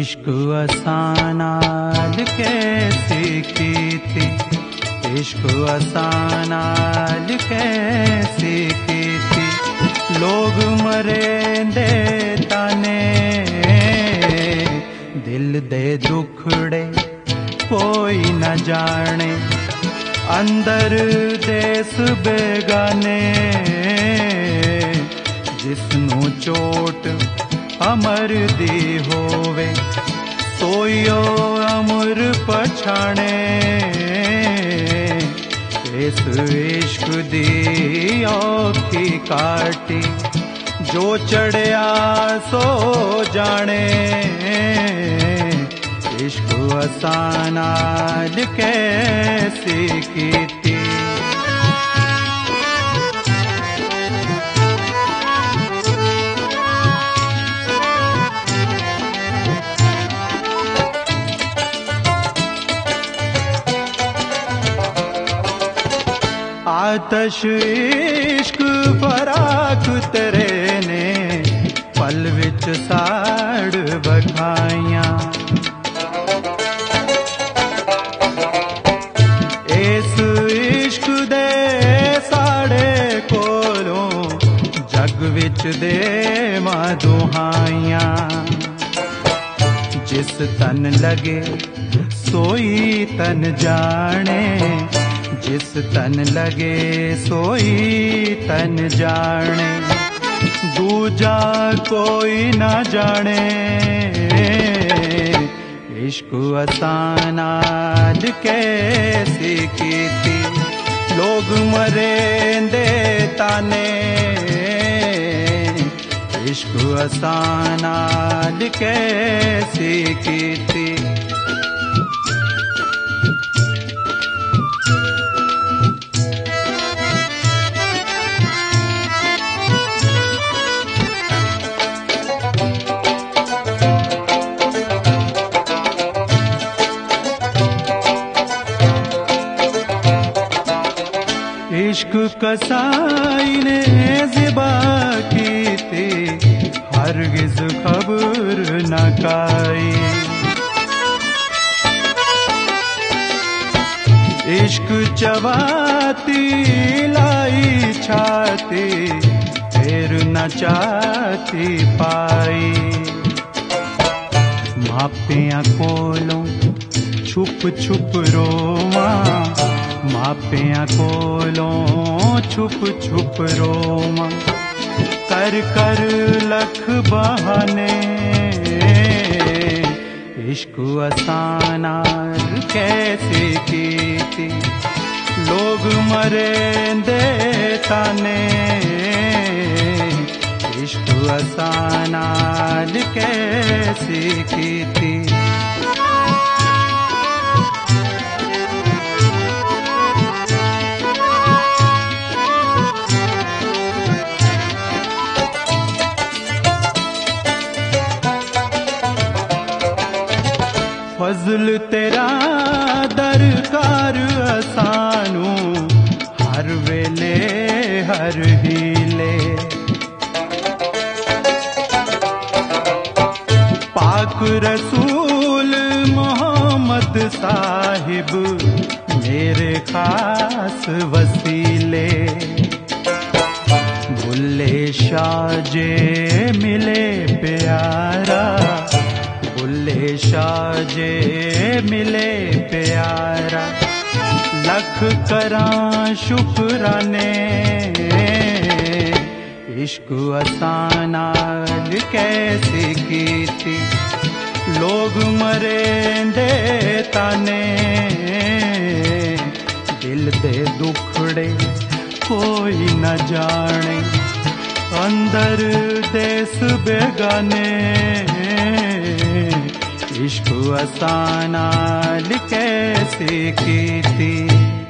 इश्क असानाल कैसी कीती, इश्क असानाल कैसी कीती। लोग मरेंदे ताने, दिल दे दुखड़े कोई न जाने। अंदर देस बेगाने, जिसनू चोट अमर दी होवे, सोयो अमर पछाणे। इस इश्क दी औखी काटी, जो चढ़िया सो जाने। इश्क असानाल कैसी कीती। आतश इश्क फराक तेरे ने, पल विच साड़ बखाइयां। इस इश्क दे साड़े कोलों, जग विच दे मां दुहाइयां। जिस तन लगे सोई तन जाने, जिस तन लगे सोई तन जाने। दूजा कोई न जाने। इश्क असानाल कैसी कीती, लोग मरेंदे ताने। इश्क असानाल कैसी कीती। इश्क कसाई ने ज़िबा की थी, हरगिज़ खबर न काई। इश्क चबाती लाई छाती, फिर न चाहती पाई। मापियां कोलों छुप छुप रोवा, मापियां कोलों छुप छुप रोवा। कर कर लख बहाने, इश्क असानाल कैसी कीती। लोग मरेंदे ताने, इश्क असानाल कैसी कीती। फजल तेरा दरकार असानू, हर वेले हर हीले। पाक रसूल मोहम्मद साहिब, मेरे खास वसीले। बुल्ले शाह जे मिले प्यारा, बुल्ले शाह जे मिले प्यारा। लख करां शुक्राने, इश्क असानाल कैसी कीती। लोग मरेंदे ताने, दिल दे दुखड़े कोई न जाने। अंदर देस बेगाने, इश्क असानाल कैसी कीती।